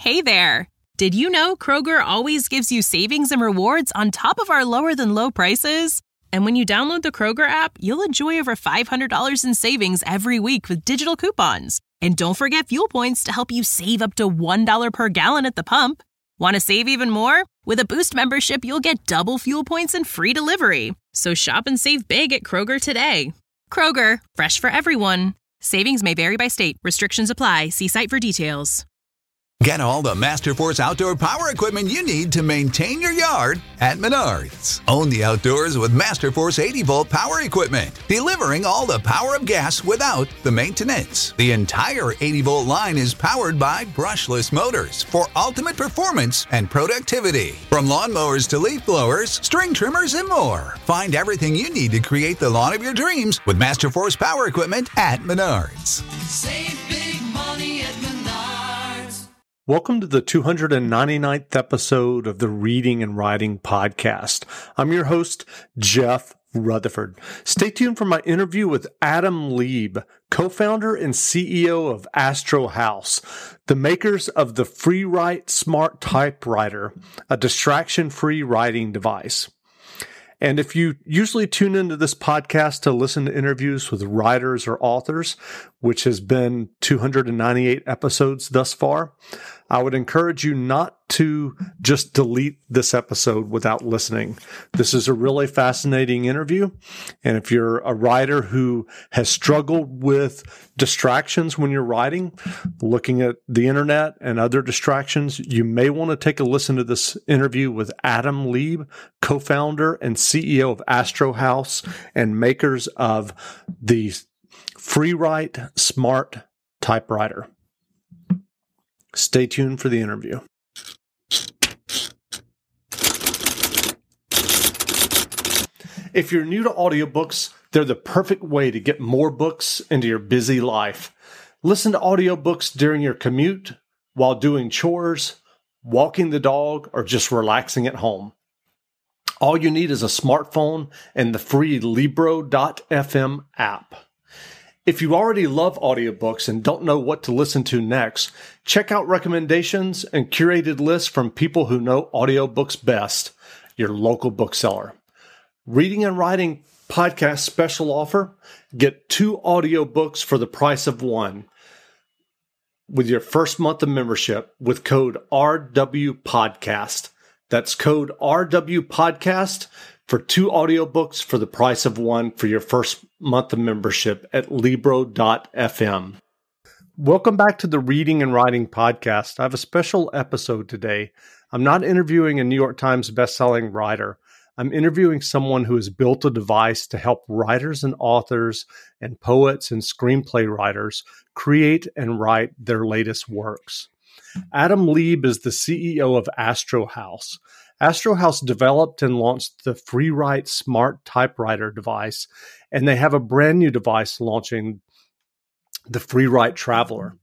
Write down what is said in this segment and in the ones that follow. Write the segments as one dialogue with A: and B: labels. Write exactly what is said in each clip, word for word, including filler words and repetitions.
A: Hey there! Did you know Kroger always gives you savings and rewards on top of our lower-than-low prices? And when you download the Kroger app, you'll enjoy over five hundred dollars in savings every week with digital coupons. And don't forget fuel points to help you save up to one dollar per gallon at the pump. Want to save even more? With a Boost membership, you'll get double fuel points and free delivery. So shop and save big at Kroger today. Kroger, fresh for everyone. Savings may vary by state. Restrictions apply. See site for details.
B: Get all the Masterforce outdoor power equipment you need to maintain your yard at Menards. Own the outdoors with Masterforce eighty volt power equipment, delivering all the power of gas without the maintenance. The entire eighty volt line is powered by brushless motors for ultimate performance and productivity. From lawnmowers to leaf blowers, string trimmers, and more. Find everything you need to create the lawn of your dreams with Masterforce power equipment at Menards.
C: Save big money at Menards.
D: Welcome to the two hundred ninety-ninth episode of the Reading and Writing Podcast. I'm your host, Jeff Rutherford. Stay tuned for my interview with Adam Lieb, co-founder and C E O of Astro House, the makers of the FreeWrite Smart Typewriter, a distraction-free writing device. And if you usually tune into this podcast to listen to interviews with writers or authors, which has been two hundred ninety-eight episodes thus far, I would encourage you not to just delete this episode without listening. This is a really fascinating interview. And if you're a writer who has struggled with distractions when you're writing, looking at the internet and other distractions, you may want to take a listen to this interview with Adam Lieb, co-founder and C E O of Astro House and makers of the FreeWrite Smart Typewriter. Stay tuned for the interview. If you're new to audiobooks, they're the perfect way to get more books into your busy life. Listen to audiobooks during your commute, while doing chores, walking the dog, or just relaxing at home. All you need is a smartphone and the free Libro dot f m app. If you already love audiobooks and don't know what to listen to next, check out recommendations and curated lists from people who know audiobooks best, your local bookseller. Reading and Writing Podcast special offer, get two audiobooks for the price of one with your first month of membership with code R W Podcast. That's code R W Podcast for two audiobooks for the price of one for your first month of membership at Libro dot f m. Welcome back to the Reading and Writing Podcast. I have a special episode today. I'm not interviewing a New York Times bestselling writer. I'm interviewing someone who has built a device to help writers and authors and poets and screenplay writers create and write their latest works. Adam Lieb is the C E O of Astro House. Astro House developed and launched the FreeWrite Smart Typewriter device, and they have a brand new device launching, the FreeWrite Traveler.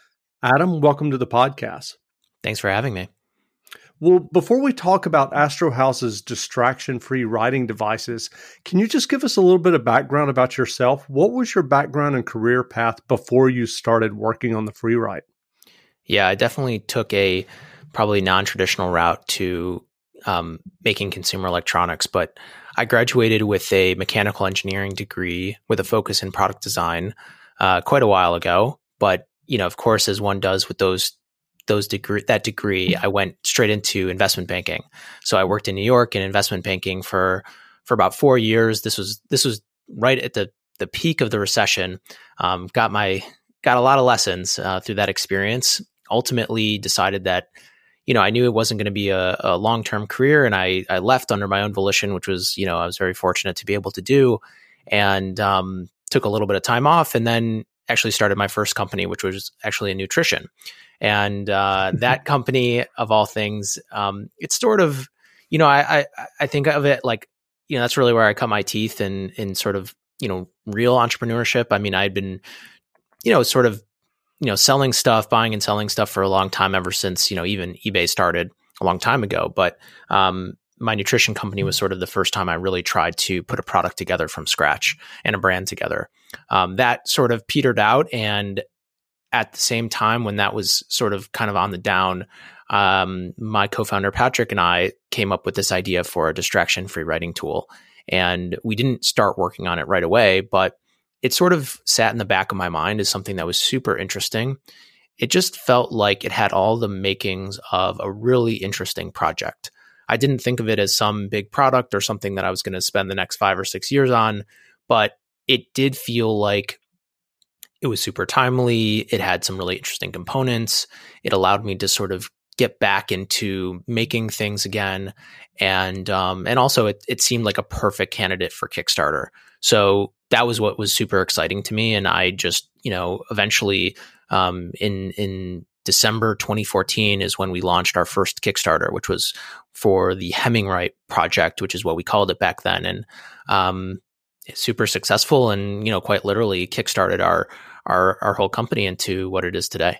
D: Adam, welcome to the podcast.
E: Thanks for having me.
D: Well, before we talk about Astro House's distraction-free writing devices, can you just give us a little bit of background about yourself? What was your background and career path before you started working on the FreeWrite?
E: Yeah, I definitely took a probably non-traditional route to um, making consumer electronics, but I graduated with a mechanical engineering degree with a focus in product design uh, quite a while ago. But, you know, of course, as one does with those those degree that degree, I went straight into investment banking. So I worked in New York in investment banking for for about four years. This was this was right at the the peak of the recession. Um, got my got a lot of lessons uh, through that experience. Ultimately decided that, you know, I knew it wasn't going to be a, a long-term career, and I, I left under my own volition, which was, you know, I was very fortunate to be able to do, and um, took a little bit of time off, and then actually started my first company, which was actually in nutrition. And uh, that company, of all things, um, it's sort of, you know, I, I I think of it like, you know, that's really where I cut my teeth in in sort of, you know, real entrepreneurship. I mean, I'd been, you know, sort of, you know, selling stuff, buying and selling stuff for a long time, ever since, you know, even eBay started a long time ago. But um, my nutrition company was sort of the first time I really tried to put a product together from scratch and a brand together. Um, that sort of petered out, and at the same time, when that was sort of kind of on the down, um, my co-founder Patrick and I came up with this idea for a distraction-free writing tool. And we didn't start working on it right away, but it sort of sat in the back of my mind as something that was super interesting. It just felt like it had all the makings of a really interesting project. I didn't think of it as some big product or something that I was going to spend the next five or six years on, but it did feel like it was super timely. It had some really interesting components. It allowed me to sort of get back into making things again. And um, and also it, it seemed like a perfect candidate for Kickstarter. So that was what was super exciting to me. And I just, you know, eventually um, in in December twenty fourteen is when we launched our first Kickstarter, which was for the Hemingwright project, which is what we called it back then. And um, super successful, and, you know, quite literally kickstarted our our our whole company into what it is today.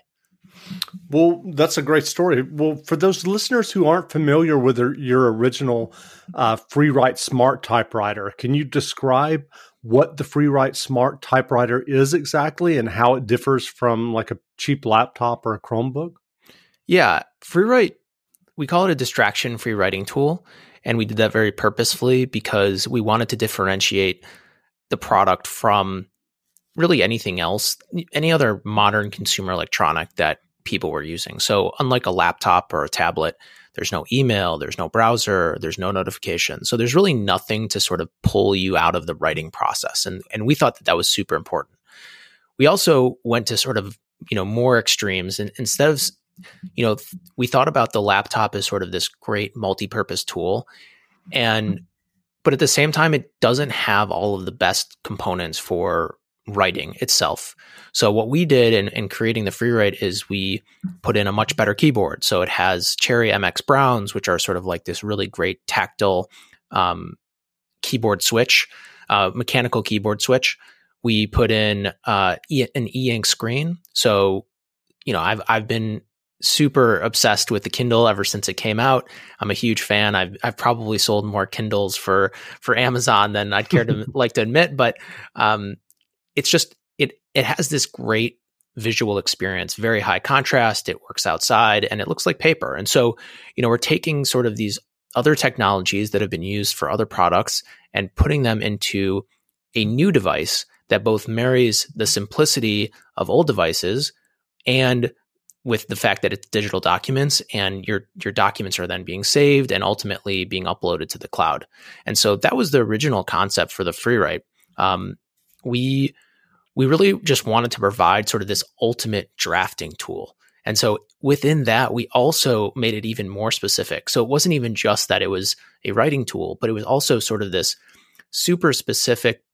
D: Well, that's a great story. Well, for those listeners who aren't familiar with your original uh, FreeWrite Smart typewriter, can you describe what the FreeWrite Smart typewriter is exactly and how it differs from like a cheap laptop or a Chromebook?
E: Yeah, FreeWrite, we call it a distraction-free writing tool, and we did that very purposefully because we wanted to differentiate the product from really anything else, any other modern consumer electronic that people were using. So unlike a laptop or a tablet, there's no email, there's no browser, there's no notification. So there's really nothing to sort of pull you out of the writing process. And, and we thought that that was super important. We also went to sort of, you know, more extremes. And instead of, you know, we thought about the laptop as sort of this great multi-purpose tool. And, but at the same time, it doesn't have all of the best components for writing itself. So what we did in, in creating the FreeWrite is we put in a much better keyboard. So it has Cherry M X Browns, which are sort of like this really great tactile um, keyboard switch, uh, mechanical keyboard switch. We put in uh, e- an e-ink screen. So, you know, I've I've been super obsessed with the Kindle ever since it came out. I'm a huge fan. I've I've probably sold more Kindles for for Amazon than I'd care to like to admit, but um, it's just it it has this great visual experience, very high contrast. It works outside and it looks like paper. And so, you know, we're taking sort of these other technologies that have been used for other products and putting them into a new device that both marries the simplicity of old devices and with the fact that it's digital documents, and your your documents are then being saved and ultimately being uploaded to the cloud. And so that was the original concept for the FreeWrite. Um, we we really just wanted to provide sort of this ultimate drafting tool. And so within that, we also made it even more specific. So it wasn't even just that it was a writing tool, but it was also sort of this super specific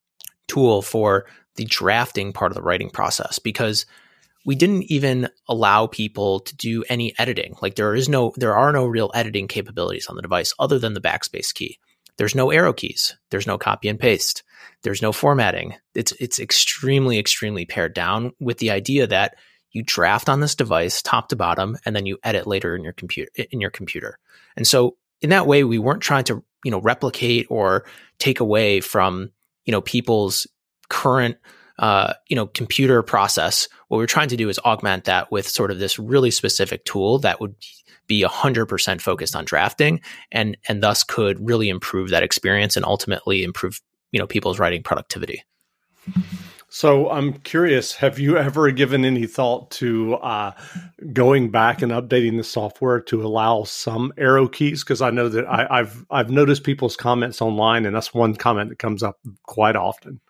E: tool for the drafting part of the writing process, because we didn't even allow people to do any editing. Like there is no, there are no real editing capabilities on the device other than the backspace key. There's no arrow keys. There's no copy and paste. There's no formatting. It's it's extremely, extremely pared down with the idea that you draft on this device top to bottom, and then you edit later in your computer in your computer. And so in that way, we weren't trying to, you know, replicate or take away from, you know, people's current uh, you know, computer process. What we're trying to do is augment that with sort of this really specific tool that would be one hundred percent focused on drafting, and and thus could really improve that experience and ultimately improve, you know, people's writing productivity.
D: So I'm curious, have you ever given any thought to uh, going back and updating the software to allow some arrow keys? Because I know that I, I've I've noticed people's comments online, and that's one comment that comes up quite often.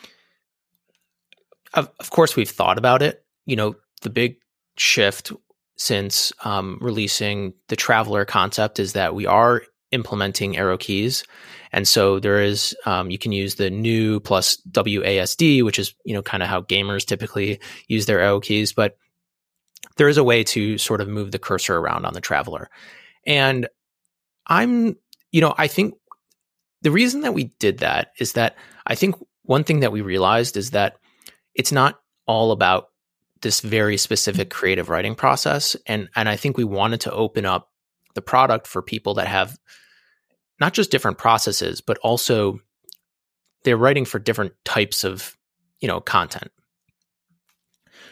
E: Of, of course, we've thought about it. You know, the big shift since um, releasing the Traveler concept is that we are implementing arrow keys. And so there is, um, you can use the new plus W A S D, which is, you know, kind of how gamers typically use their arrow keys. But there is a way to sort of move the cursor around on the Traveler. And I'm, you know, I think the reason that we did that is that I think one thing that we realized is that it's not all about this very specific creative writing process. And, and I think we wanted to open up the product for people that have not just different processes, but also they're writing for different types of, you know, content.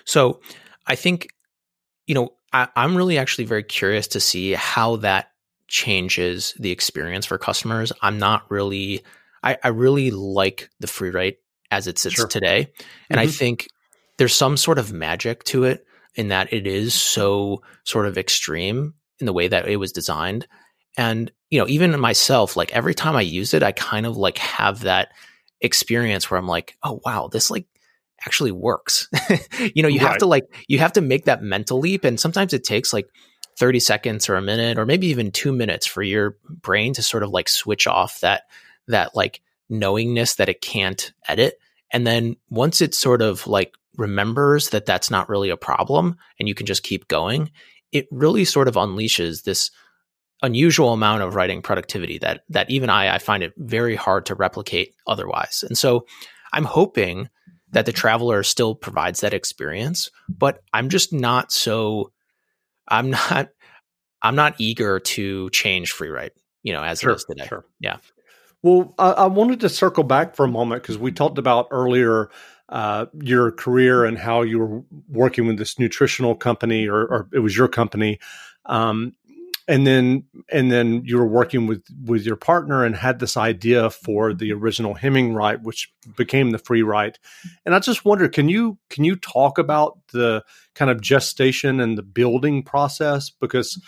E: So I think, you know, I, I'm really actually very curious to see how that changes the experience for customers. I'm not really, I, I really like the free write as it sits
D: Sure.
E: today. And
D: Mhm.
E: I think there's some sort of magic to it in that it is so sort of extreme in the way that it was designed. And, you know, even myself, like every time I use it, I kind of like have that experience where I'm like, oh, wow, this like actually works. You know, you have
D: Right.
E: to like, you have to make that mental leap. And sometimes it takes like thirty seconds or a minute, or maybe even two minutes for your brain to sort of like switch off that, that like knowingness that it can't edit. And then once it sort of like remembers that that's not really a problem and you can just keep going, it really sort of unleashes this unusual amount of writing productivity that, that even I, I find it very hard to replicate otherwise. And so I'm hoping that the Traveler still provides that experience, but I'm just not so, I'm not, I'm not eager to change free write, you know, as
D: Sure,
E: it is today.
D: sure.
E: Yeah.
D: Well, I, I wanted to circle back for a moment because we talked about earlier uh, your career and how you were working with this nutritional company, or, or it was your company, um, and then and then you were working with with your partner and had this idea for the original Hemming write, which became the free write. And I just wonder, can you can you talk about the kind of gestation and the building process? Because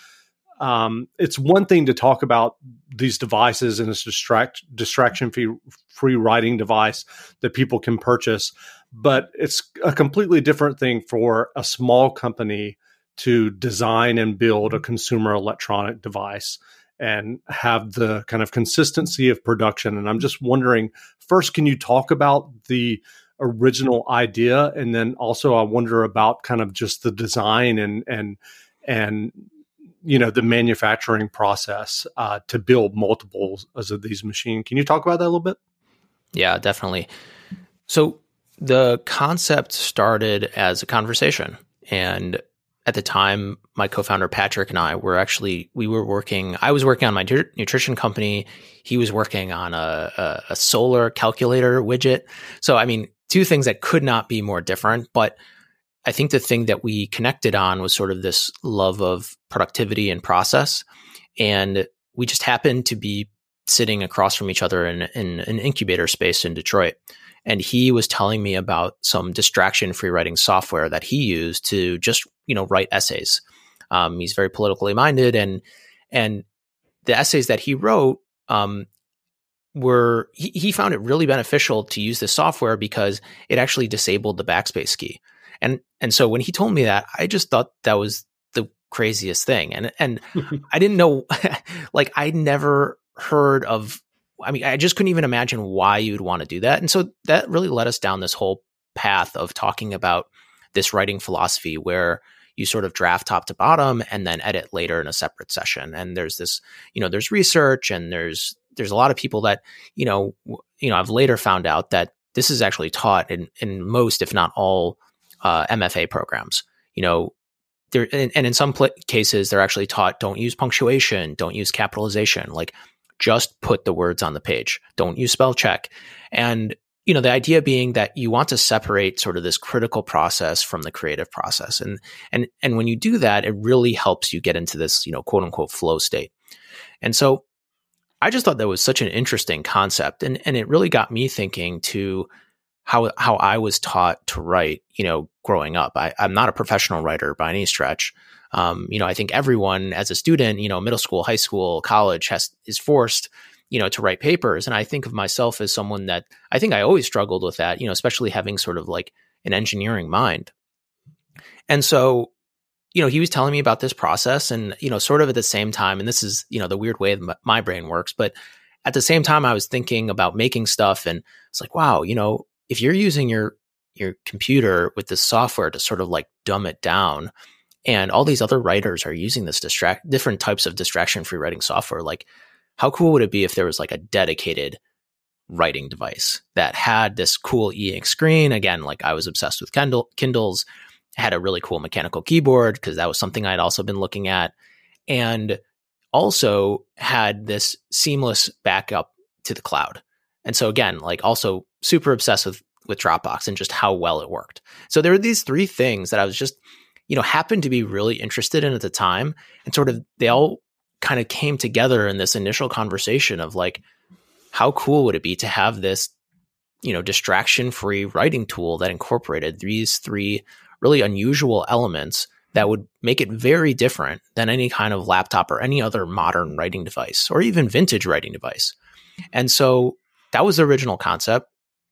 D: Um, it's one thing to talk about these devices and this distract distraction free free writing device that people can purchase, but it's a completely different thing for a small company to design and build a consumer electronic device and have the kind of consistency of production. And I'm just wondering, first, can you talk about the original idea? And then also I wonder about kind of just the design and, and, and, you know, the manufacturing process uh, to build multiples of these machines. Can you talk about that a little bit?
E: Yeah, definitely. So the concept started as a conversation. And at the time, my co-founder Patrick and I were actually, we were working, I was working on my nu- nutrition company. He was working on a, a, a solar calculator widget. So, I mean, two things that could not be more different. But I think the thing that we connected on was sort of this love of productivity and process. And we just happened to be sitting across from each other in, in an incubator space in Detroit. And he was telling me about some distraction-free writing software that he used to just, you know, write essays. Um, he's very politically minded, and and the essays that he wrote um, were he, he found it really beneficial to use this software because it actually disabled the backspace key. And and so when he told me that, I just thought that was the craziest thing. And and I didn't know, like I'd never heard of, I mean, I just couldn't even imagine why you'd want to do that. And so that really led us down this whole path of talking about this writing philosophy where you sort of draft top to bottom and then edit later in a separate session. And there's this, you know, there's research and there's there's a lot of people that, you know, w- you know, I've later found out that this is actually taught in in most, if not all, Uh, M F A programs. You know, there and, and in some pl- cases they're actually taught don't use punctuation, don't use capitalization, like just put the words on the page, don't use spell check. And you know, the idea being that you want to separate sort of this critical process from the creative process, and and and when you do that, it really helps you get into this, you know, quote unquote flow state. And so I just thought that was such an interesting concept, and and it really got me thinking to how how I was taught to write, you know, growing up. I, I'm not a professional writer by any stretch. Um, you know, I think everyone as a student, you know, middle school, high school, college has is forced, you know, to write papers. And I think of myself as someone that I think I always struggled with that, you know, especially having sort of like an engineering mind. And so, you know, he was telling me about this process and, you know, sort of at the same time, and this is, you know, the weird way that my brain works, but at the same time, I was thinking about making stuff and it's like, wow, you know, if you're using your your computer with this software to sort of like dumb it down, and all these other writers are using this distract different types of distraction-free writing software, like how cool would it be if there was like a dedicated writing device that had this cool e-ink screen? Again, like I was obsessed with Kindle, Kindles, had a really cool mechanical keyboard because that was something I'd also been looking at, and also had this seamless backup to the cloud. And so again, like also super obsessed with with Dropbox and just how well it worked. So there were these three things that I was just, you know, happened to be really interested in at the time. And sort of they all kind of came together in this initial conversation of like, how cool would it be to have this, you know, distraction-free writing tool that incorporated these three really unusual elements that would make it very different than any kind of laptop or any other modern writing device or even vintage writing device. And so that was the original concept.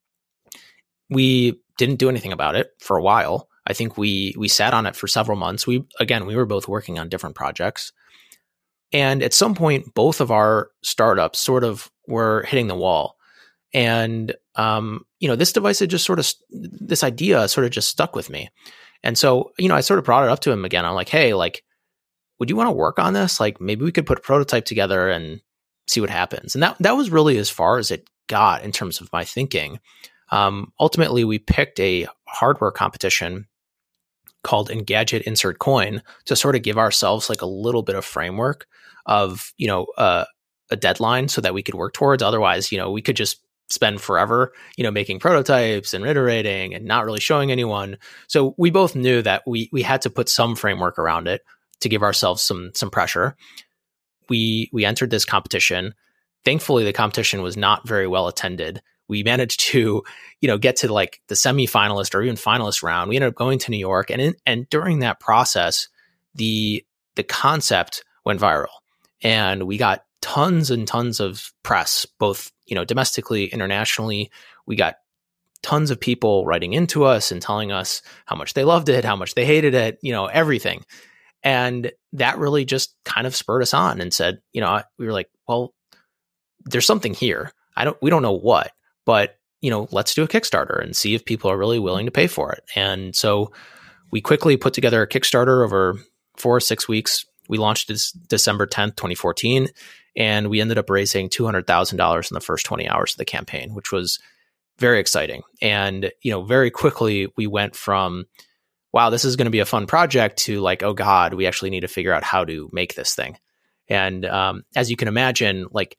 E: We didn't do anything about it for a while. I think we we sat on it for several months. We again, we were both working on different projects. And at some point, both of our startups sort of were hitting the wall. And, um, you know, this device had just sort of, this idea sort of just stuck with me. And so, you know, I sort of brought it up to him again. I'm like, hey, like, would you want to work on this? Like, maybe we could put a prototype together and see what happens. And that that was really as far as it got in terms of my thinking. Um, ultimately, we picked a hardware competition called Engadget Insert Coin to sort of give ourselves like a little bit of framework of, you know, uh, a deadline so that we could work towards. Otherwise, you know, we could just spend forever, you know, making prototypes and iterating and not really showing anyone. So we both knew that we we had to put some framework around it to give ourselves some some pressure. We we entered this competition. Thankfully, the competition was not very well attended. We managed to, you know, get to like the semifinalist or even finalist round. We ended up going to New York, and in, and during that process, the the concept went viral, and we got tons and tons of press, both, you know, domestically, internationally. We got tons of people writing into us and telling us how much they loved it, how much they hated it, you know, everything. And that really just kind of spurred us on and said, you know, we were like, well, there's something here. I don't, we don't know what, but, you know, let's do a Kickstarter and see if people are really willing to pay for it. And so we quickly put together a Kickstarter over four or six weeks. We launched this December tenth, twenty fourteen, and we ended up raising two hundred thousand dollars in the first twenty hours of the campaign, which was very exciting. And, you know, very quickly we went from, wow, this is going to be a fun project to like, oh God, we actually need to figure out how to make this thing. And um, as you can imagine, like,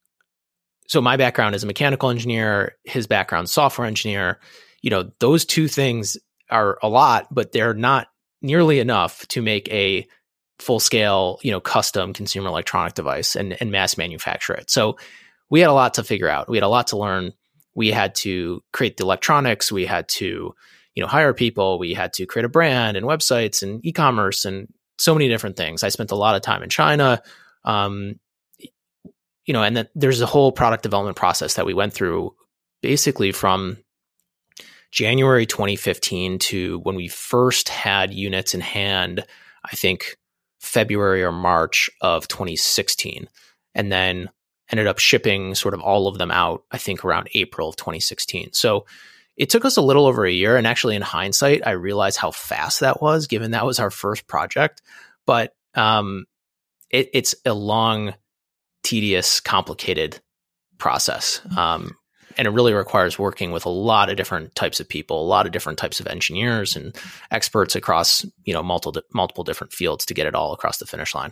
E: so my background is a mechanical engineer, his background, software engineer, you know, those two things are a lot, but they're not nearly enough to make a full scale, you know, custom consumer electronic device and, and mass manufacture it. So we had a lot to figure out. We had a lot to learn. We had to create the electronics. We had to, you know, hire people. We had to create a brand and websites and e-commerce and so many different things. I spent a lot of time in China, um, you know, and then there's a whole product development process that we went through basically from January twenty fifteen to when we first had units in hand, I think February or March of twenty sixteen, and then ended up shipping sort of all of them out, I think around April of twenty sixteen. So it took us a little over a year. And actually in hindsight, I realized how fast that was, given that was our first project. But um, it, it's a long, tedious, complicated process. Um, and it really requires working with a lot of different types of people, a lot of different types of engineers and experts across, you know, multiple, multiple different fields to get it all across the finish line.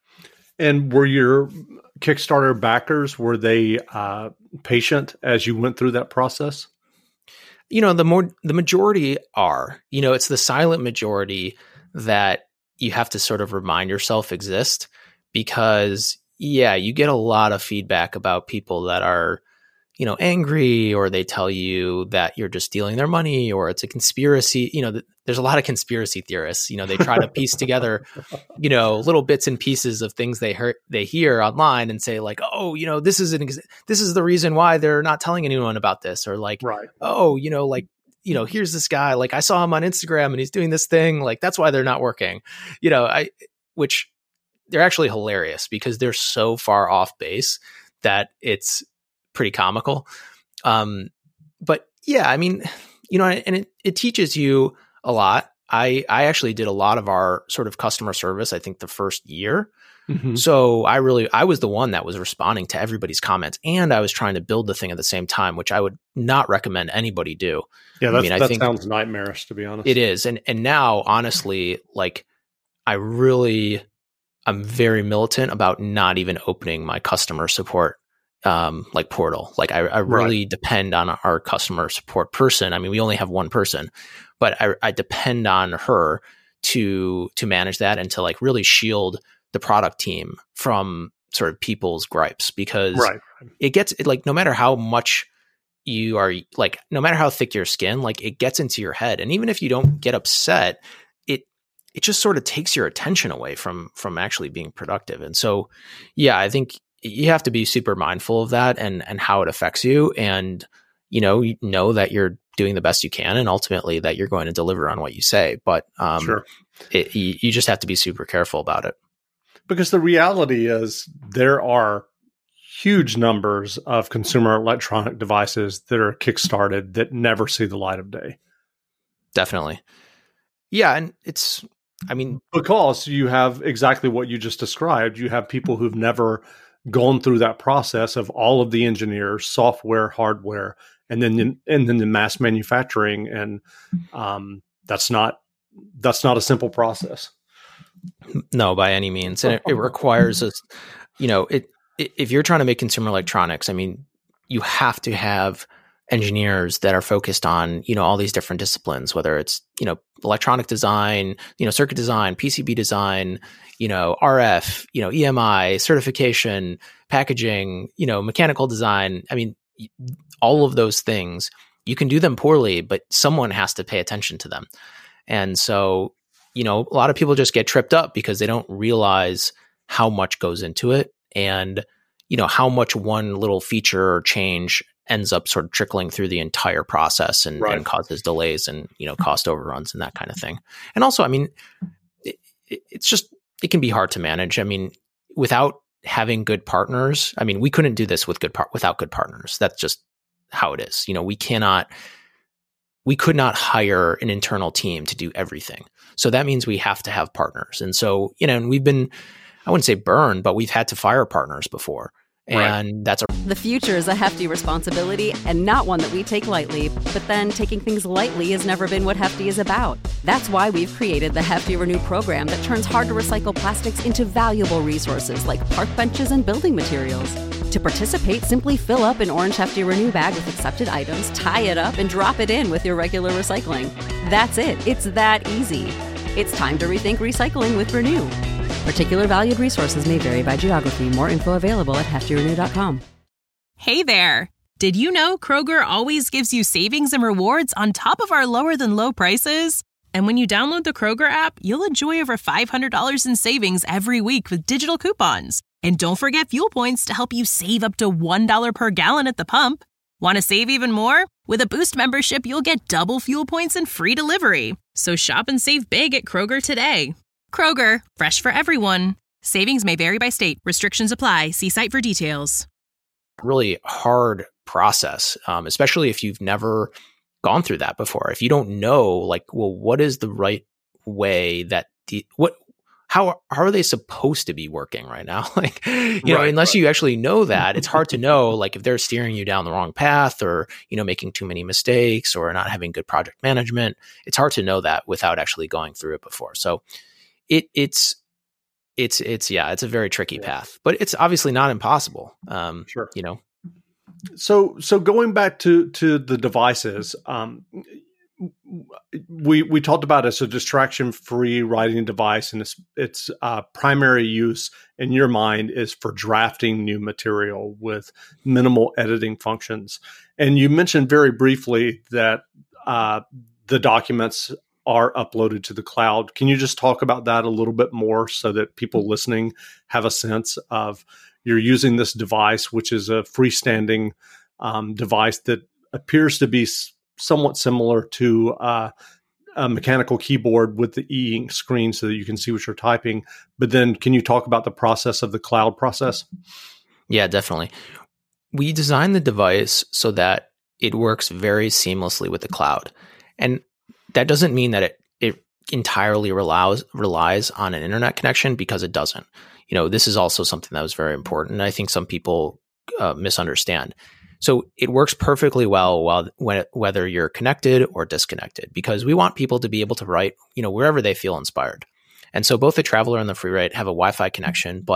D: And were your Kickstarter backers, were they uh, patient as you went through that process?
E: You know, the more, the majority are, you know, it's the silent majority that you have to sort of remind yourself exist, because yeah, you get a lot of feedback about people that are, you know, angry, or they tell you that you're just stealing their money, or it's a conspiracy. You know, th- there's a lot of conspiracy theorists. You know, they try to piece together, you know, little bits and pieces of things they hear they hear online and say like, oh, you know, this is an ex- this is the reason why they're not telling anyone about this, or like,
D: right.
E: oh, you know, like, you know, here's this guy, like I saw him on Instagram and he's doing this thing, like that's why they're not working. You know, I which they're actually hilarious because they're so far off base that it's pretty comical. Um, but yeah, I mean, you know, and it, it teaches you a lot. I, I actually did a lot of our sort of customer service, I think the first year. Mm-hmm. So I really, I was the one that was responding to everybody's comments, and I was trying to build the thing at the same time, which I would not recommend anybody do.
D: Yeah, that's,
E: I mean, I
D: that
E: think
D: sounds nightmarish, to be honest.
E: It is. And, and now, honestly, like I really, I'm very militant about not even opening my customer support um, like portal. Like I, I really right. depend on our customer support person. I mean, we only have one person, but I, I depend on her to to manage that and to like really shield the product team from sort of people's gripes, because
D: right.
E: it gets it, like no matter how much you are, like no matter how thick your skin, like it gets into your head, and even if you don't get upset, it it just sort of takes your attention away from from actually being productive. And so, yeah, I think you have to be super mindful of that and and how it affects you, and you know you know that you're doing the best you can, and ultimately that you're going to deliver on what you say. But um,
D: sure.
E: it, you, you just have to be super careful about it.
D: Because the reality is there are huge numbers of consumer electronic devices that are kickstarted that never see the light of day.
E: Definitely. Yeah. And it's, I mean,
D: because you have exactly what you just described. You have people who've never gone through that process of all of the engineers, software, hardware, and then and then the mass manufacturing, and um, that's not that's not a simple process.
E: No, by any means, and it, it requires us. You know, it, it if you're trying to make consumer electronics, I mean, you have to have engineers that are focused on, you know, all these different disciplines, whether it's, you know, electronic design, you know, circuit design, P C B design, you know, R F, you know, E M I, certification, packaging, you know, mechanical design. I mean, all of those things, you can do them poorly, but someone has to pay attention to them. And so, you know, a lot of people just get tripped up because they don't realize how much goes into it, and, you know, how much one little feature or change ends up sort of trickling through the entire process and, right. and causes delays and, you know, cost overruns and that kind of thing. And also, I mean, it, it, it's just, it can be hard to manage. I mean, without having good partners, I mean, we couldn't do this with good par- without good partners. That's just how it is. You know, we cannot, we could not hire an internal team to do everything. So that means we have to have partners. And so, you know, and we've been, I wouldn't say burned, but we've had to fire partners before. And right. that's a
F: The future is a hefty responsibility and not one that we take lightly. But then taking things lightly has never been what Hefty is about. That's why we've created the Hefty Renew program that turns hard to recycle plastics into valuable resources like park benches and building materials. To participate, simply fill up an orange Hefty Renew bag with accepted items, tie it up, and drop it in with your regular recycling. That's it. It's that easy. It's time to rethink recycling with Renew. Particular valued resources may vary by geography. More info available at hefty renew dot com.
A: Hey there! Did you know Kroger always gives you savings and rewards on top of our lower than low prices? And when you download the Kroger app, you'll enjoy over five hundred dollars in savings every week with digital coupons. And don't forget fuel points to help you save up to one dollar per gallon at the pump. Want to save even more? With a Boost membership, you'll get double fuel points and free delivery. So shop and save big at Kroger today. Kroger, fresh for everyone. Savings may vary by state. Restrictions apply. See site for details.
E: Really hard process, um, especially if you've never gone through that before. If you don't know, like, well, what is the right way that the, what, how, how are they supposed to be working right now? Like, you right, know, unless right. you actually know that, it's hard to know, like, if they're steering you down the wrong path, or, you know, making too many mistakes, or not having good project management. It's hard to know that without actually going through it before. So it, it's, it's, it's, yeah, it's a very tricky yeah. path, but it's obviously not impossible. Um,
D: sure.
E: You know,
D: So, so going back to, to the devices, um, we, we talked about it as a distraction-free writing device, and its, its uh, primary use in your mind is for drafting new material with minimal editing functions. And you mentioned very briefly that uh, the documents are uploaded to the cloud. Can you just talk about that a little bit more so that people listening have a sense of, you're using this device, which is a freestanding um, device that appears to be s- somewhat similar to uh, a mechanical keyboard with the e-ink screen so that you can see what you're typing. But then can you talk about the process of the cloud process?
E: Yeah, definitely. We designed the device so that it works very seamlessly with the cloud. And that doesn't mean that it, it entirely relies, relies on an internet connection, because it doesn't. You know, this is also something that was very important. I think some people uh, misunderstand. So it works perfectly well while when it, whether you're connected or disconnected, because we want people to be able to write, you know, wherever they feel inspired. And so both the Traveler and the FreeWrite have a Wi-Fi connection, but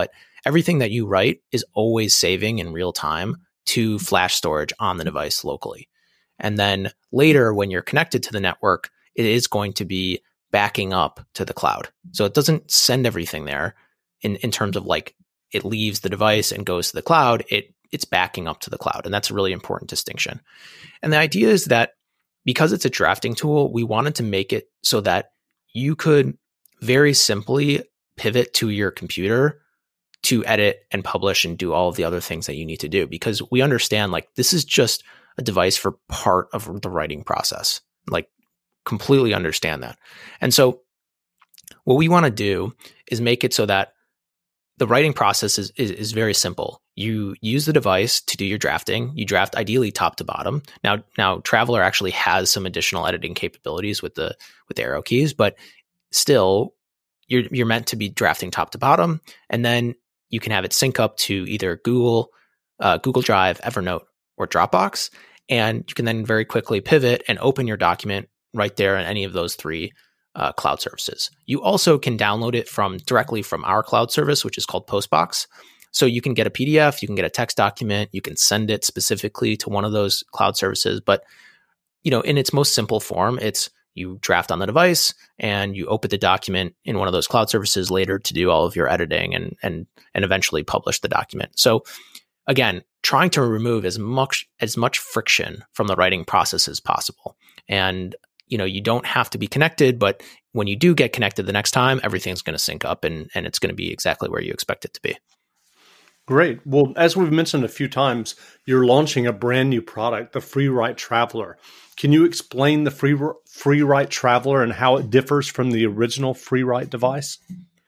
E: everything that you write is always saving in real time to flash storage on the device locally. And then later, when you're connected to the network, it is going to be backing up to the cloud. So it doesn't send everything there in, in terms of like it leaves the device and goes to the cloud. It it's backing up to the cloud. And that's a really important distinction. And the idea is that because it's a drafting tool, we wanted to make it so that you could very simply pivot to your computer to edit and publish and do all of the other things that you need to do, because we understand like this is just a device for part of the writing process, like completely understand that. And so what we want to do is make it so that the writing process is, is, is very simple. You use the device to do your drafting. You draft ideally top to bottom. Now, now Traveler actually has some additional editing capabilities with the with the arrow keys, but still, you're you're meant to be drafting top to bottom, and then you can have it sync up to either Google, uh, Google Drive, Evernote, or Dropbox, and you can then very quickly pivot and open your document right there in any of those three uh, cloud services. You also can download it from directly from our cloud service, which is called Postbox. So you can get a P D F, you can get a text document, you can send it specifically to one of those cloud services. But you know, in its most simple form, it's you draft on the device and you open the document in one of those cloud services later to do all of your editing and and and eventually publish the document. So again, trying to remove as much as much friction from the writing process as possible. And you know, you don't have to be connected, but when you do get connected the next time, everything's going to sync up and and it's going to be exactly where you expect it to be.
D: Great. Well, as we've mentioned a few times, you're launching a brand new product, the FreeWrite Traveler. Can you explain the Free FreeWrite Traveler and how it differs from the original FreeWrite device?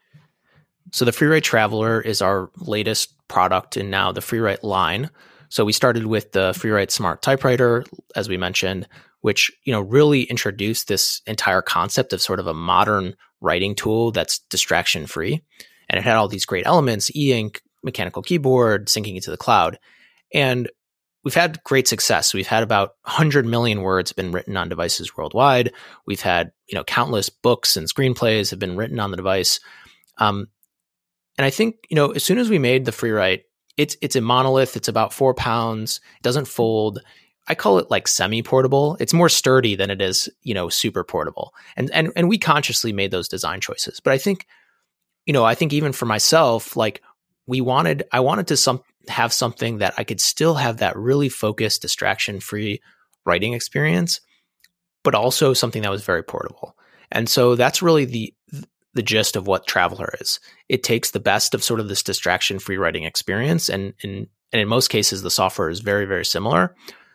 E: So the FreeWrite Traveler is our latest product in now the FreeWrite line. So we started with the FreeWrite Smart Typewriter, as we mentioned, which you know really introduced this entire concept of sort of a modern writing tool that's distraction-free. And it had all these great elements, e-ink, mechanical keyboard, syncing it to the cloud. And we've had great success. We've had about one hundred million words been written on devices worldwide. We've had, you know, countless books and screenplays have been written on the device. Um, and I think, you know, as soon as we made the FreeWrite, it's it's a monolith. It's about four pounds. It doesn't fold. I call it like semi-portable. It's more sturdy than it is, you know, super portable. And and and we consciously made those design choices. But I think, you know, I think even for myself, like we wanted, I wanted to some have something that I could still have that really focused, distraction-free writing experience, but also something that was very portable. And so that's really the the gist of what Traveler is. It takes the best of sort of this distraction-free writing experience, and in and in most cases, the software is very, very similar,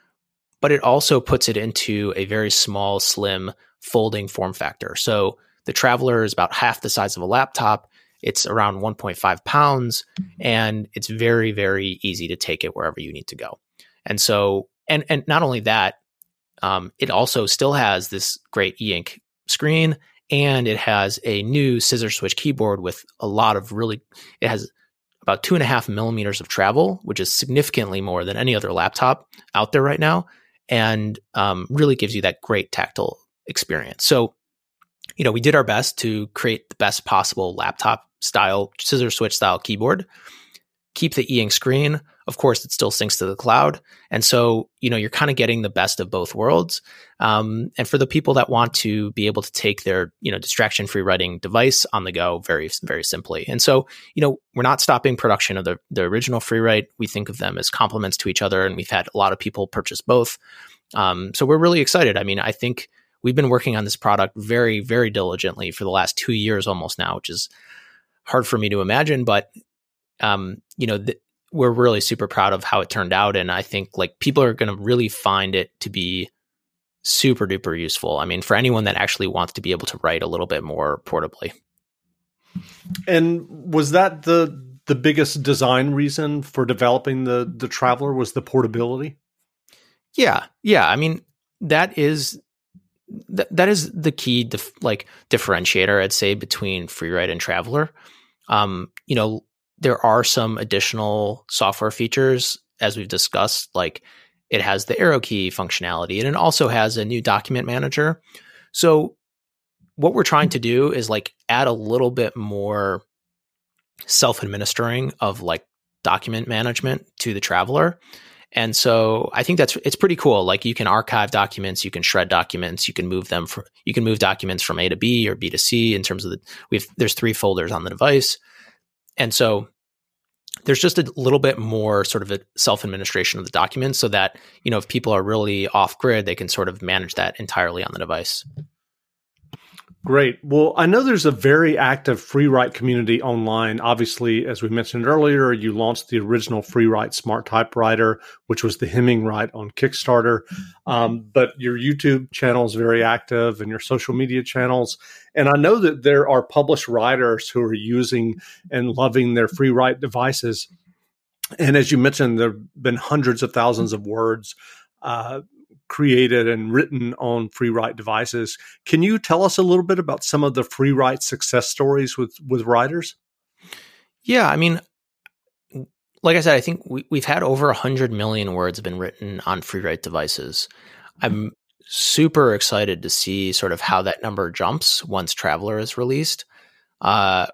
E: but it also puts it into a very small, slim, folding form factor. So the Traveler is about half the size of a laptop. It's around one point five pounds, and it's very, very easy to take it wherever you need to go. And so, and and not only that, um, it also still has this great e-ink screen, and it has a new scissor switch keyboard with a lot of really, it has about two and a half millimeters of travel, which is significantly more than any other laptop out there right now, and um, really gives you that great tactile experience. So, you know, we did our best to create the best possible laptop style, scissor switch style keyboard, keep the e-ink screen. Of course, it still syncs to the cloud. And so, you know, you're kind of getting the best of both worlds. Um, and for the people that want to be able to take their, you know, distraction-free writing device on the go very, very simply. And so, you know, we're not stopping production of the, the original FreeWrite. We think of them as complements to each other, and we've had a lot of people purchase both. Um, so we're really excited. I mean, I think we've been working on this product very, very diligently for the last two years almost now, which is hard for me to imagine, but um, you know, th- we're really super proud of how it turned out. And I think like people are going to really find it to be super duper useful. I mean, for anyone that actually wants to be able to write a little bit more portably.
D: And was that the the biggest design reason for developing the the Traveler, was the portability?
E: Yeah. Yeah. I mean, that is th- that is the key dif- like differentiator, I'd say, between FreeWrite and Traveler. Um, you know, there are some additional software features, as we've discussed, like it has the arrow key functionality, and it also has a new document manager. So what we're trying to do is like add a little bit more self-administering of like document management to the traveler. And so I think that's, it's pretty cool. Like you can archive documents, you can shred documents, you can move them for, you can move documents from A to B or B to C in terms of the, we've, there's three folders on the device. And so there's just a little bit more sort of a self-administration of the documents so that, you know, if people are really off grid, they can sort of manage that entirely on the device.
D: Great. Well, I know there's a very active FreeWrite community online. Obviously, as we mentioned earlier, you launched the original FreeWrite Smart Typewriter, which was the HemmingWrite on Kickstarter. Um, but your YouTube channel is very active and your social media channels. And I know that there are published writers who are using and loving their FreeWrite devices. And as you mentioned, there have been hundreds of thousands of words uh created and written on FreeWrite devices. Can you tell us a little bit about some of the FreeWrite success stories with, with writers?
E: Yeah, I mean, like I said, I think we, we've had over one hundred million words been written on FreeWrite devices. I'm super excited to see sort of how that number jumps once Traveler is released. Uh,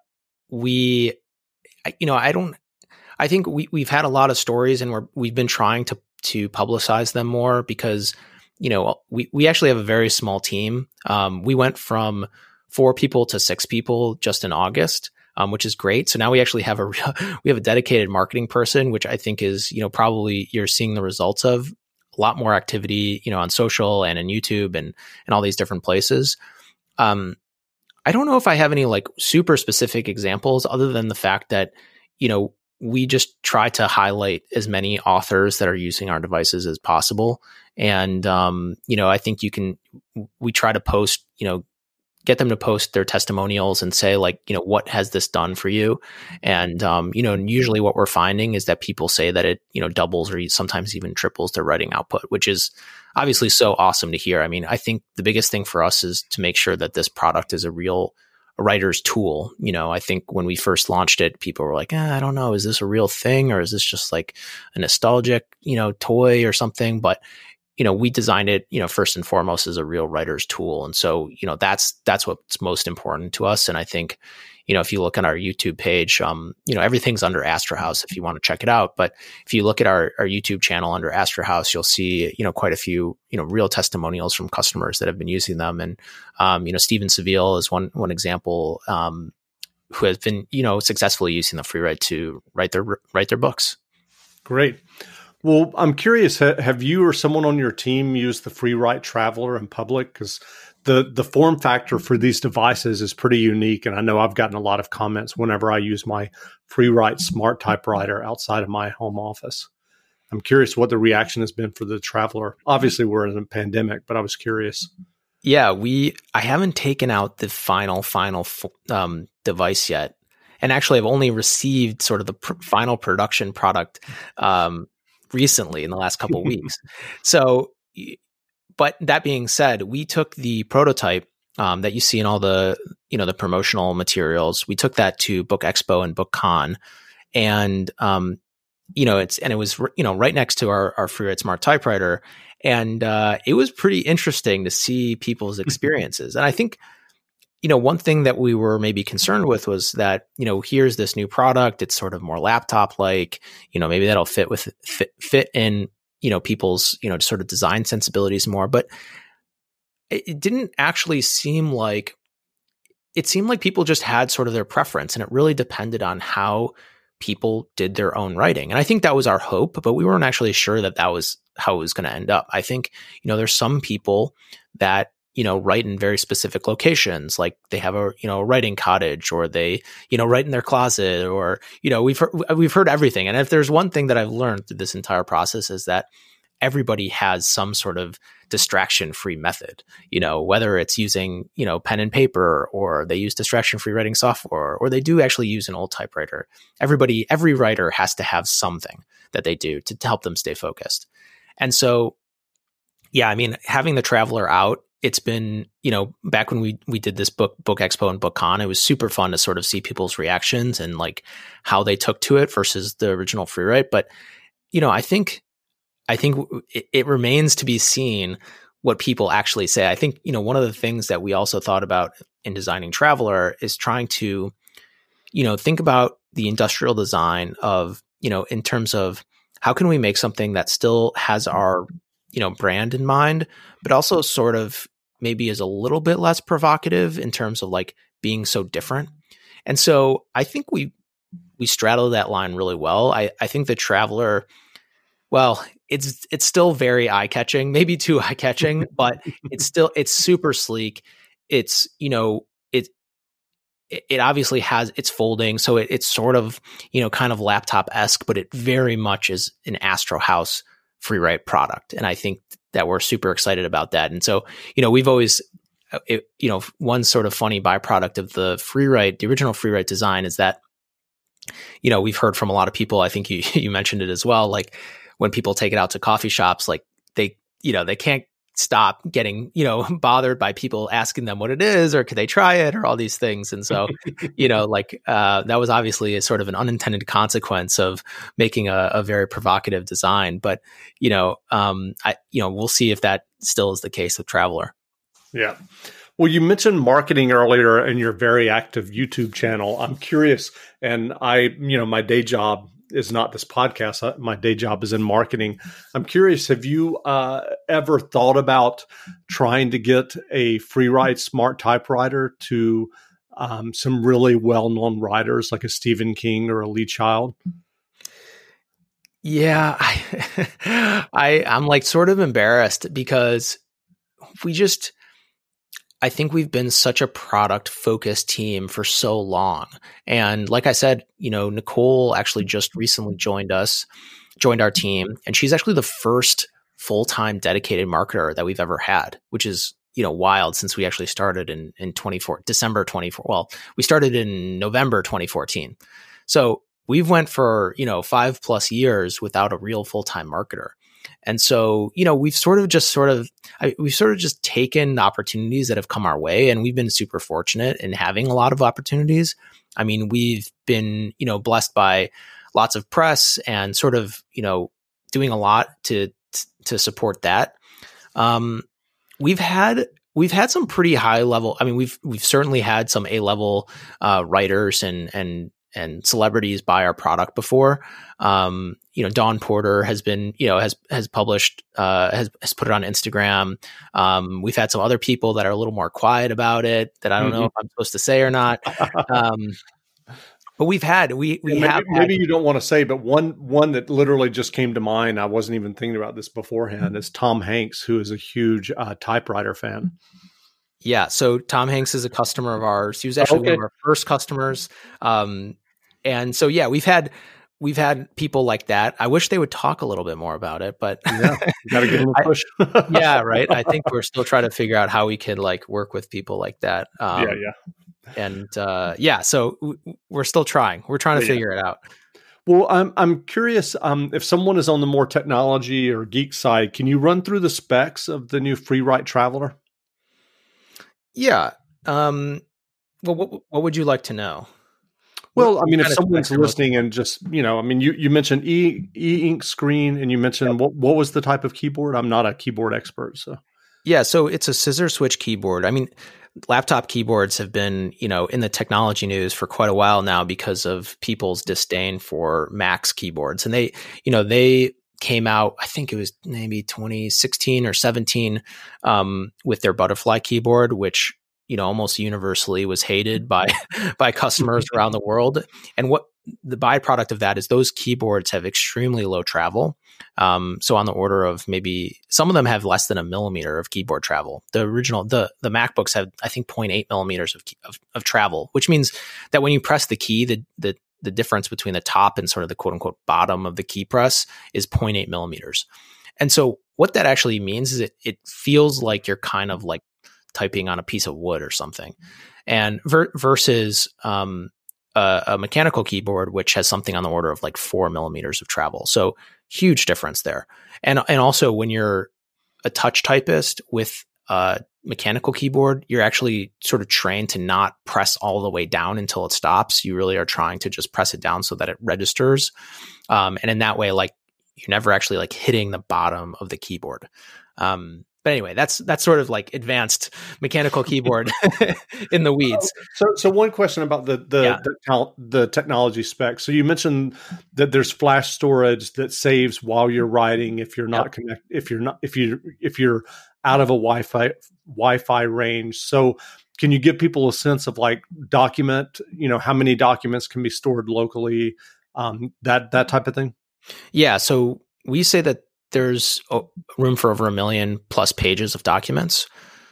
E: we, you know, I don't, I think we, we've had a lot of stories and we're, we've been trying to to publicize them more because, you know, we, we actually have a very small team. Um, we went from four people to six people just in August, um, which is great. So now we actually have a, real, we have a dedicated marketing person, which I think is, you know, probably you're seeing the results of a lot more activity, you know, on social and in YouTube and, and all these different places. Um, I don't know if I have any like super specific examples other than the fact that, you know, we just try to highlight as many authors that are using our devices as possible. And, um, you know, I think you can, we try to post, you know, get them to post their testimonials and say like, you know, what has this done for you? And, um, you know, and usually what we're finding is that people say that it, you know, doubles or sometimes even triples their writing output, which is obviously so awesome to hear. I mean, I think the biggest thing for us is to make sure that this product is a real a writer's tool. You know, I think when we first launched it, people were like, eh, I don't know, is this a real thing or is this just like a nostalgic, you know, toy or something? But, you know, we designed it, you know, first and foremost as a real writer's tool. And so, you know, that's, that's what's most important to us. And I think, you know, if you look at our YouTube page, um, you know, everything's under Astra House if you want to check it out. But if you look at our, our YouTube channel under Astra House, you'll see, you know, quite a few, you know, real testimonials from customers that have been using them. And, um, you know, Steven Seville is one, one example, um, who has been, you know, successfully using the FreeWrite to write their, write their books.
D: Great. Well, I'm curious, ha- have you or someone on your team used the FreeWrite Traveler in public? Because the, the form factor for these devices is pretty unique. And I know I've gotten a lot of comments whenever I use my FreeWrite Smart Typewriter outside of my home office. I'm curious what the reaction has been for the Traveler. Obviously, we're in a pandemic, but I was curious.
E: Yeah, we, I haven't taken out the final, final um, device yet. And actually, I've only received sort of the pr- final production product um, recently in the last couple of weeks. So, but that being said, we took the prototype um, that you see in all the, you know, the promotional materials. We took that to Book Expo and BookCon, and um, you know, it's and it was you know right next to our our FreeWrite Smart Typewriter, and uh, it was pretty interesting to see people's experiences. And I think, you know, one thing that we were maybe concerned with was that, you know, here's this new product. It's sort of more laptop like, you know, maybe that'll fit with fit, fit in, you know, people's, you know, sort of design sensibilities more. But it, it didn't actually seem like, it seemed like people just had sort of their preference, and it really depended on how people did their own writing. And I think that was our hope, but we weren't actually sure that that was how it was going to end up. I think, you know, there's some people that, you know, write in very specific locations, like they have a, you know, a writing cottage, or they, you know, write in their closet, or, you know, we've heard, we've heard everything. And if there's one thing that I've learned through this entire process is that everybody has some sort of distraction-free method, you know, whether it's using, you know, pen and paper, or they use distraction-free writing software, or they do actually use an old typewriter. Everybody, every writer has to have something that they do to, to help them stay focused. And so, yeah, I mean, having the Traveler out, it's been, you know, back when we we did this book book expo and BookCon, it was super fun to sort of see people's reactions and like how they took to it versus the original FreeWrite. But, you know, I think I think it, it remains to be seen what people actually say. I think, you know, one of the things that we also thought about in designing Traveler is trying to, you know, think about the industrial design of, you know, in terms of how can we make something that still has our, you know, brand in mind, but also sort of maybe is a little bit less provocative in terms of like being so different. And so I think we we straddle that line really well. I, I think the Traveler, well, it's it's still very eye-catching, maybe too eye-catching, but it's still it's super sleek. It's, you know, it it obviously has it's folding, so it, it's sort of, you know, kind of laptop-esque, but it very much is an Astro House FreeWrite product. And I think that we're super excited about that. And so, you know, we've always, it, you know, one sort of funny byproduct of the FreeWrite, the original FreeWrite design is that, you know, we've heard from a lot of people, I think you you mentioned it as well, like when people take it out to coffee shops, like they, you know, they can't stop getting, you know, bothered by people asking them what it is, or could they try it, or all these things. And so, you know, like uh, that was obviously a sort of an unintended consequence of making a, a very provocative design. But, you know, um, I, you know, we'll see if that still is the case with Traveler.
D: Yeah. Well, you mentioned marketing earlier in your very active YouTube channel. I'm curious, and I, you know, my day job is not this podcast. My day job is in marketing. I'm curious, have you uh, ever thought about trying to get a FreeWrite smart typewriter to um, some really well-known writers like a Stephen King or a Lee Child?
E: Yeah, I, I I'm like sort of embarrassed because we just, I think we've been such a product focused team for so long. And like I said, you know, Nicole actually just recently joined us, joined our team, and she's actually the first full-time dedicated marketer that we've ever had, which is, you know, wild since we actually started in, in twenty-four, December twenty-four. Well, we started in November twenty fourteen. So we've went for, you know, five plus years without a real full-time marketer. And so, you know, we've sort of just sort of, I, we've sort of just taken the opportunities that have come our way, and we've been super fortunate in having a lot of opportunities. I mean, we've been, you know, blessed by lots of press and sort of, you know, doing a lot to, to support that. Um, we've had, we've had some pretty high level, I mean, we've, we've certainly had some A level, uh, writers and, and, and celebrities buy our product before. Um, you know, Dawn Porter has been, you know, has, has published, uh, has, has put it on Instagram. Um, we've had some other people that are a little more quiet about it that I don't mm-hmm. know if I'm supposed to say or not. Um, but we've had, we, we
D: maybe,
E: have.
D: Maybe
E: had,
D: you don't want to say, but one, one that literally just came to mind, I wasn't even thinking about this beforehand, is Tom Hanks, who is a huge uh, typewriter fan.
E: Yeah. So Tom Hanks is a customer of ours. He was actually okay. one of our first customers. Um, and so, yeah, we've had, we've had people like that. I wish they would talk a little bit more about it, but
D: yeah, got to give them a push.
E: I, yeah. Right. I think we're still trying to figure out how we can like work with people like that. Um,
D: yeah. Yeah.
E: And, uh, yeah, so w- we're still trying, we're trying to yeah. figure it out.
D: Well, I'm, I'm curious, um, if someone is on the more technology or geek side, can you run through the specs of the new FreeWrite Traveler?
E: Yeah. Um, well, what, what would you like to know?
D: Well,
E: what,
D: I mean, if someone's listening and just, you know, I mean, you, you mentioned e e-ink screen, and you mentioned yep. what, what was the type of keyboard? I'm not a keyboard expert, so.
E: Yeah. So it's a scissor switch keyboard. I mean, laptop keyboards have been, you know, in the technology news for quite a while now because of people's disdain for Mac's keyboards. And they, you know, they came out, I think it was maybe twenty sixteen or seventeen, um, with their Butterfly keyboard, which, you know, almost universally was hated by, by customers around the world. And what the byproduct of that is those keyboards have extremely low travel. Um, so on the order of maybe some of them have less than a millimeter of keyboard travel. The original, the, the MacBooks have, I think, zero point eight millimeters of, of, of travel, which means that when you press the key, the, the, the difference between the top and sort of the quote unquote bottom of the key press is zero point eight millimeters. And so what that actually means is it, it feels like you're kind of like typing on a piece of wood or something. And ver- versus, um, a, a mechanical keyboard, which has something on the order of like four millimeters of travel. So huge difference there. And, and also when you're a touch typist with a mechanical keyboard, you're actually sort of trained to not press all the way down until it stops. You really are trying to just press it down so that it registers. Um, and in that way, like you're never actually like hitting the bottom of the keyboard. Um, but anyway, that's that's sort of like advanced mechanical keyboard in the weeds.
D: So, so one question about the the,
E: Yeah.
D: the tel- the technology specs. So you mentioned that there's flash storage that saves while you're writing if you're not
E: Yep.
D: connect if you're not if you if you're out of a Wi-Fi Wi-Fi range. So can you give people a sense of like document, you know, how many documents can be stored locally, um, that that type of thing?
E: Yeah, so we say that there's o- room for over a million plus pages of documents.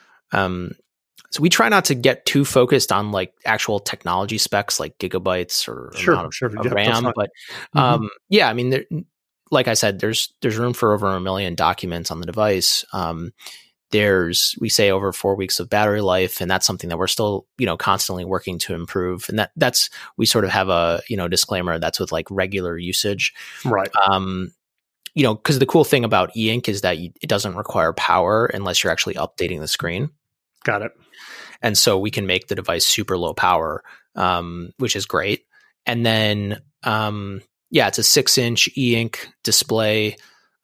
E: Um, so we try not to get too focused on like actual technology specs like gigabytes or
D: Sure,
E: amount of,
D: sure.
E: of
D: Yeah, that's
E: RAM,
D: fine.
E: but
D: Mhm.
E: um, yeah, I mean, there, like I said, there's there's room for over a million documents on the device. Um, there's we say over four weeks of battery life, and that's something that we're still you know constantly working to improve. And that that's we sort of have a you know disclaimer that's with like regular usage.
D: Right.
E: Um, you know, because the cool thing about e-ink is that you, it doesn't require power unless you're actually updating the screen.
D: Got it.
E: And so we can make the device super low power, um, which is great. And then, um, yeah, it's a six inch e-ink display.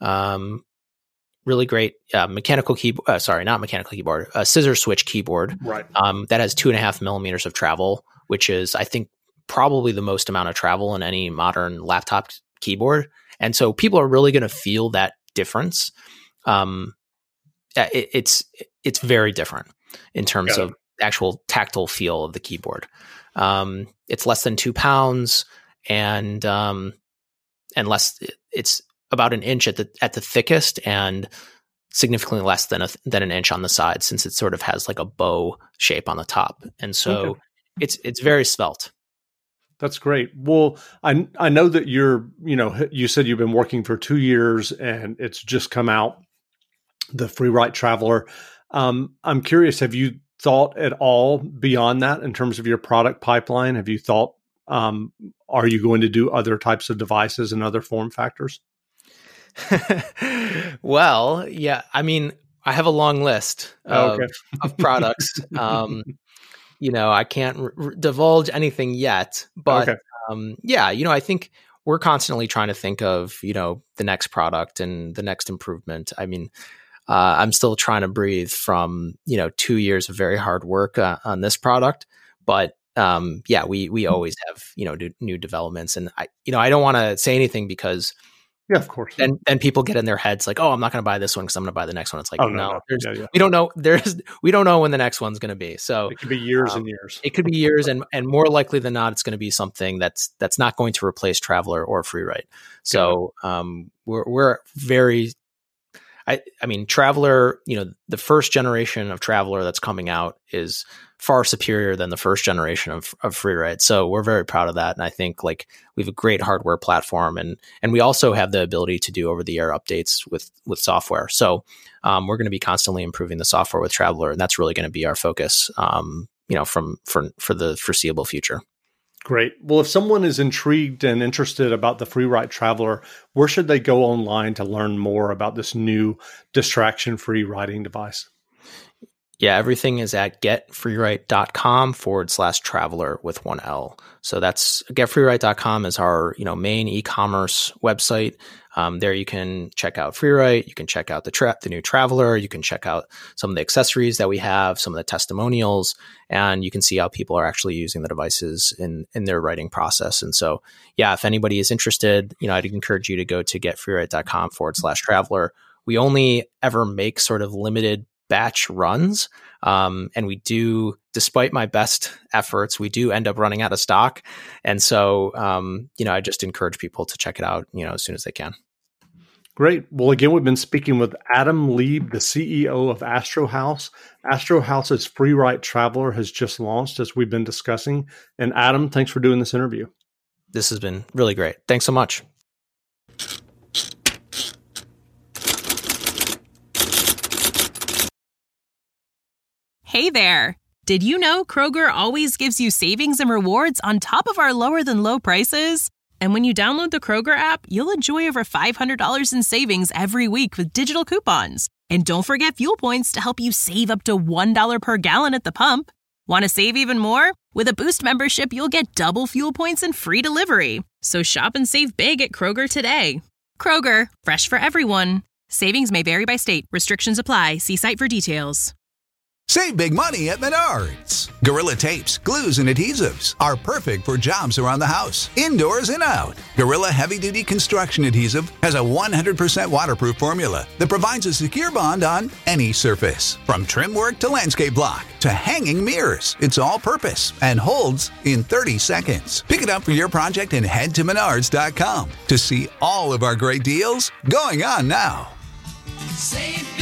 E: Um, really great uh, mechanical keyboard. Uh, sorry, not mechanical keyboard, a scissor switch keyboard
D: Right.
E: um, that has two and a half millimeters of travel, which is, I think, probably the most amount of travel in any modern laptop keyboard. And so people are really going to feel that difference. Um, it, it's it's very different in terms
D: Got it.
E: of actual tactile feel of the keyboard. Um, it's less than two pounds, and um, and less. It's about an inch at the at the thickest, and significantly less than a than an inch on the side, since it sort of has like a bow shape on the top. And so
D: Okay.
E: it's it's very svelte.
D: That's great. Well, I I know that you're, you know, you said you've been working for two years and it's just come out, the FreeWrite Traveler. Um, I'm curious, have you thought at all beyond that in terms of your product pipeline? Have you thought, um, are you going to do other types of devices and other form factors?
E: Well, yeah, I mean, I have a long list of,
D: Okay.
E: of products. Um, you know, I can't r- r- divulge anything yet, but
D: Okay.
E: um, yeah, you know, I think we're constantly trying to think of, you know, the next product and the next improvement. I mean, uh, I'm still trying to breathe from, you know, two years of very hard work uh, on this product, but um, yeah, we we always have, you know, new, new developments, and I, you know, I don't want to say anything because
D: Yeah, of course.
E: then then people get in their heads like, oh, I'm not going to buy this one because I'm going to buy the next one. It's like,
D: Oh,
E: no,
D: no, no.
E: There's,
D: Yeah, yeah.
E: we don't know. There's we don't know when the next one's going to be. So
D: It could be years
E: um,
D: and years.
E: it could be years, and and more likely than not, it's going to be something that's that's not going to replace Traveler or FreeWrite. So um, we're we're very. I, I mean, Traveler, you know, the first generation of Traveler that's coming out is far superior than the first generation of, of FreeWrite. So we're very proud of that. And I think like we have a great hardware platform, and, and we also have the ability to do over the air updates with, with software. So um, we're going to be constantly improving the software with Traveler, and that's really going to be our focus, um, you know, from, for, for the foreseeable future.
D: Great. Well, if someone is intrigued and interested about the FreeWrite Traveler, where should they go online to learn more about this new distraction-free writing device?
E: Yeah, everything is at getfreewrite.com forward slash traveler with one L. So that's getfreewrite.com is our, you know, main e-commerce website. Um, there you can check out FreeWrite. You can check out the tra- the new Traveler. You can check out some of the accessories that we have, some of the testimonials, and you can see how people are actually using the devices in, in their writing process. And so, yeah, if anybody is interested, you know, I'd encourage you to go to getfreewrite.com forward slash traveler. We only ever make sort of limited batch runs. Um, and we do, despite my best efforts, we do end up running out of stock. And so, um, you know, I just encourage people to check it out, you know, as soon as they can.
D: Great. Well, again, we've been speaking with Adam Lieb, the C E O of Astro House. Astro House's FreeWrite Traveler has just launched, as we've been discussing. And Adam, thanks for doing this interview.
E: This has been really great. Thanks so much.
A: Hey there! Did you know Kroger always gives you savings and rewards on top of our lower than low prices? And when you download the Kroger app, you'll enjoy over five hundred dollars in savings every week with digital coupons. And don't forget fuel points to help you save up to one dollar per gallon at the pump. Want to save even more? With a Boost membership, you'll get double fuel points and free delivery. So shop and save big at Kroger today. Kroger, fresh for everyone. Savings may vary by state. Restrictions apply. See site for details.
B: Save big money at Menards. Gorilla tapes, glues, and adhesives are perfect for jobs around the house, indoors and out. Gorilla Heavy Duty Construction Adhesive has a one hundred percent waterproof formula that provides a secure bond on any surface. From trim work to landscape block to hanging mirrors, it's all purpose and holds in thirty seconds. Pick it up for your project and head to menards dot com to see all of our great deals going on now.
C: Save